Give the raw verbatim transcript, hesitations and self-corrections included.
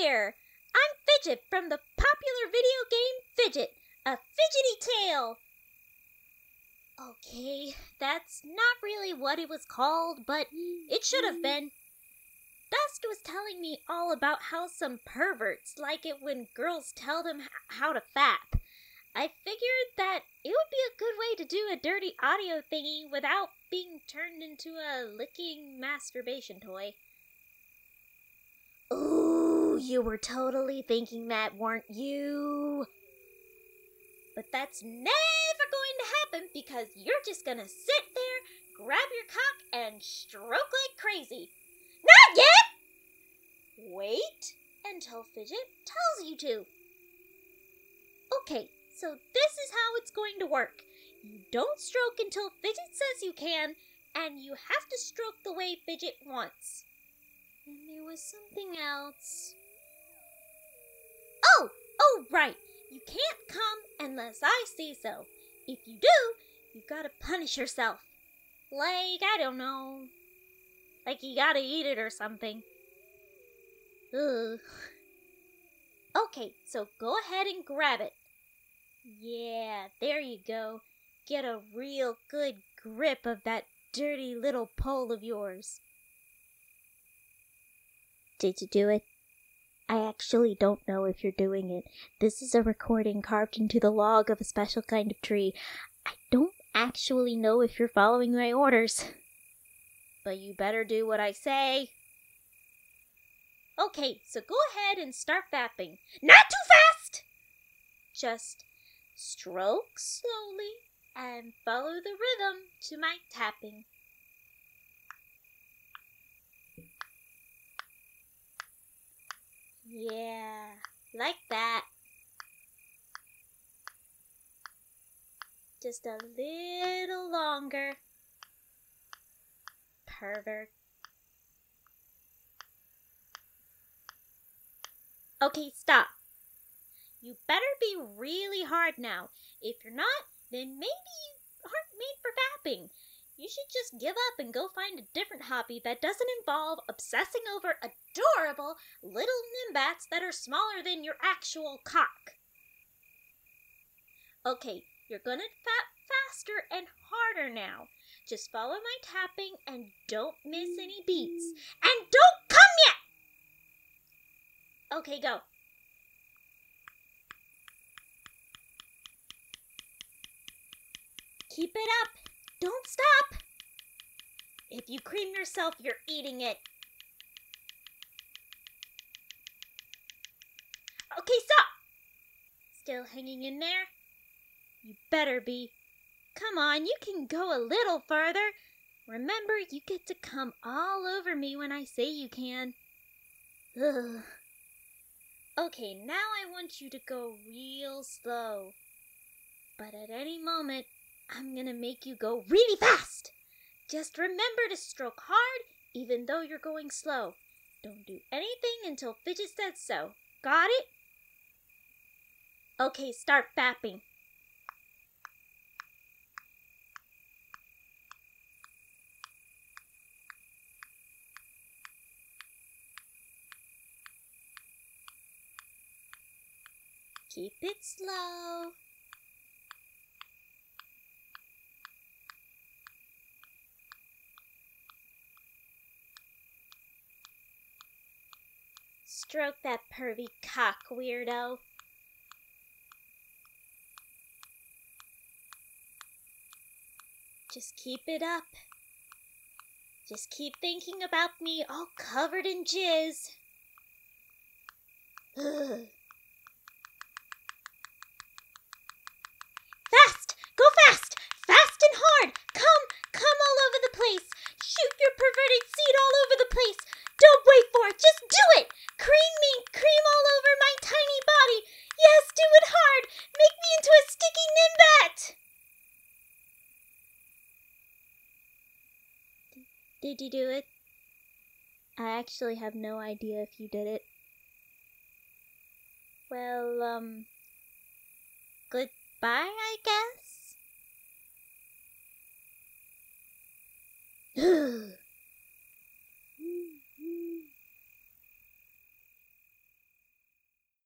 there! I'm Fidget from the popular video game Fidget, a fidgety tail! Okay, that's not really what it was called, but it should have been. Dust was telling me all about how some perverts like it when girls tell them h- how to fap. I figured that it would be a good way to do a dirty audio thingy without being turned into a licking masturbation toy. Ooh, you were totally thinking that, weren't you? But that's never going to happen because you're just gonna sit there, grab your cock, and stroke like crazy. Not yet! Wait until Fidget tells you to. Okay, so this is how it's going to work. You don't stroke until Fidget says you can, and you have to stroke the way Fidget wants. And there was something else. Oh, oh right. You can't come unless I say so. If you do, you gotta punish yourself. Like, I don't know. Like you gotta eat it or something. Ugh. Okay, so go ahead and grab it. Yeah, there you go. Get a real good grip of that dirty little pole of yours. Did you do it? I actually don't know if you're doing it. This is a recording carved into the log of a special kind of tree. I don't actually know if you're following my orders. But you better do what I say. Okay, so go ahead and start fapping. Not too fast! Just stroke slowly and follow the rhythm to my tapping. Yeah, like that. Just a little longer. Pervert. Okay, stop. You better be really hard now. If you're not, then maybe you aren't made for fapping. You should just give up and go find a different hobby that doesn't involve obsessing over adorable little nimbats that are smaller than your actual cock. Okay, you're gonna fap faster and harder now. Just follow my tapping and don't miss any beats. And don't come yet! Okay, go. Keep it up. Don't stop. If you cream yourself, you're eating it. Okay, stop. Still hanging in there? You better be. Come on, you can go a little further. Remember, you get to come all over me when I say you can. Ugh. Okay, now I want you to go real slow. But at any moment, I'm gonna make you go really fast. Just remember to stroke hard, even though you're going slow. Don't do anything until Fidget says so. Got it? Okay, start fapping. Keep it slow. Stroke that pervy cock, weirdo. Just keep it up. Just keep thinking about me all covered in jizz. Ugh. Fast! Go fast! Fast and hard! Come! Come all over the place! Shoot your perverted seed all over the place! Don't wait for it! Just do it! Cream me! Cream all over my tiny body! Yes, do it hard! Make me into a sticky nimbat! Did you do it? I actually have no idea if you did it. Well, um, goodbye, I guess?